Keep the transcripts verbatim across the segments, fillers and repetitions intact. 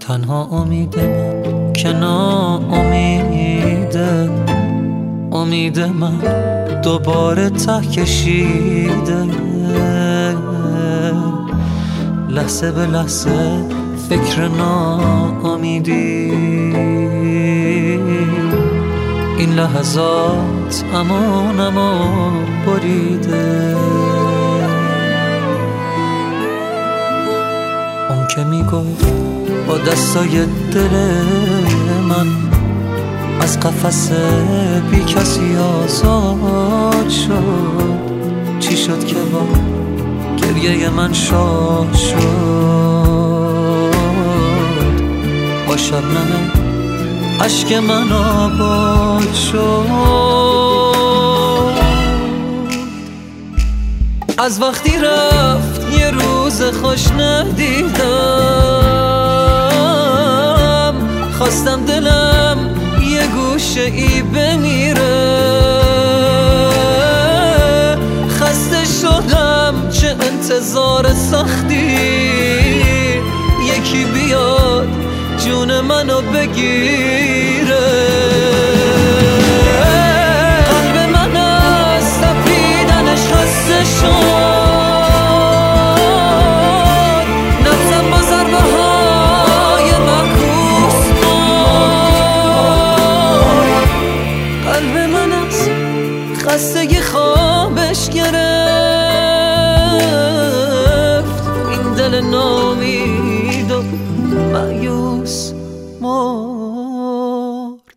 تنها امید من که ناامیده، امید من دوباره ته کشیده. لحظه به لحظه فکر ناامیدی، این لحظات امان امان بریده. اون که میگفت با دستای دل من از قفس بی کسی آزاد شد، چی شد که با گریه من شاد شد؟ با شبنم عشق من آباد شد. از وقتی رفت یه روز خوش ندیدم، خواستم دلم یه گوشه ای بمیره. خسته شدم چه انتظار سختی، یکی بیاد جون منو بگیره. قلب من از تپیدنش خسته شد، نبضم با ضربه های معکوس بود. قلب من از خستگی خوابش گرفت، این دل نامید و مایوس مرد.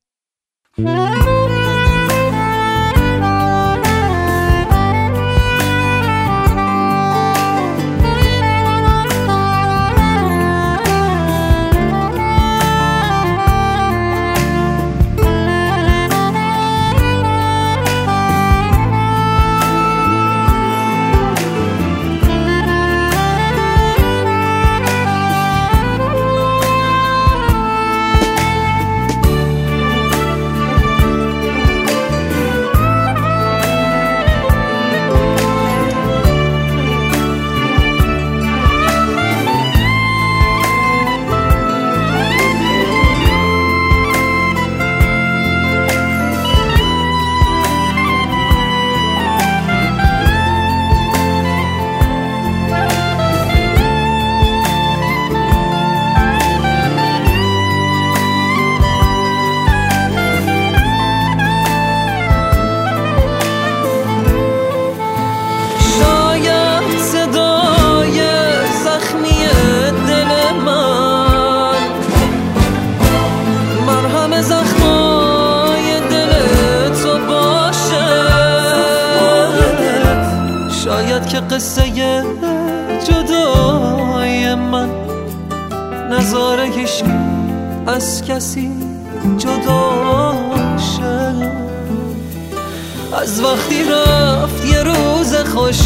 زخمای دل تو باشه، شاید که قصه جدای من نذاره هیچ از کسی جدا شه. از وقتی رفت یه روز خوش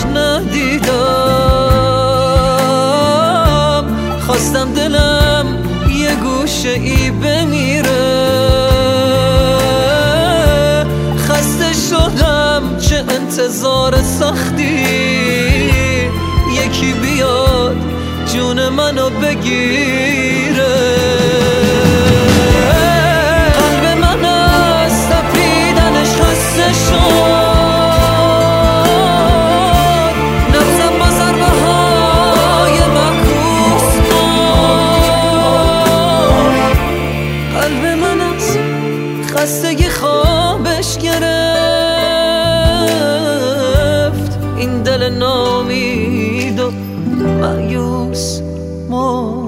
ندیدم، خواستم دلم یه گوشه ای بمیره. خسته شدم چه انتظار سختی، یکی بیاد جون منو بگیره. قلب من از تپیدنش خسته شد، نبضم با ضربه های معکوس بود. قلب من از خستگی خوابش گرفت، این دل نامید و مایوس مرد.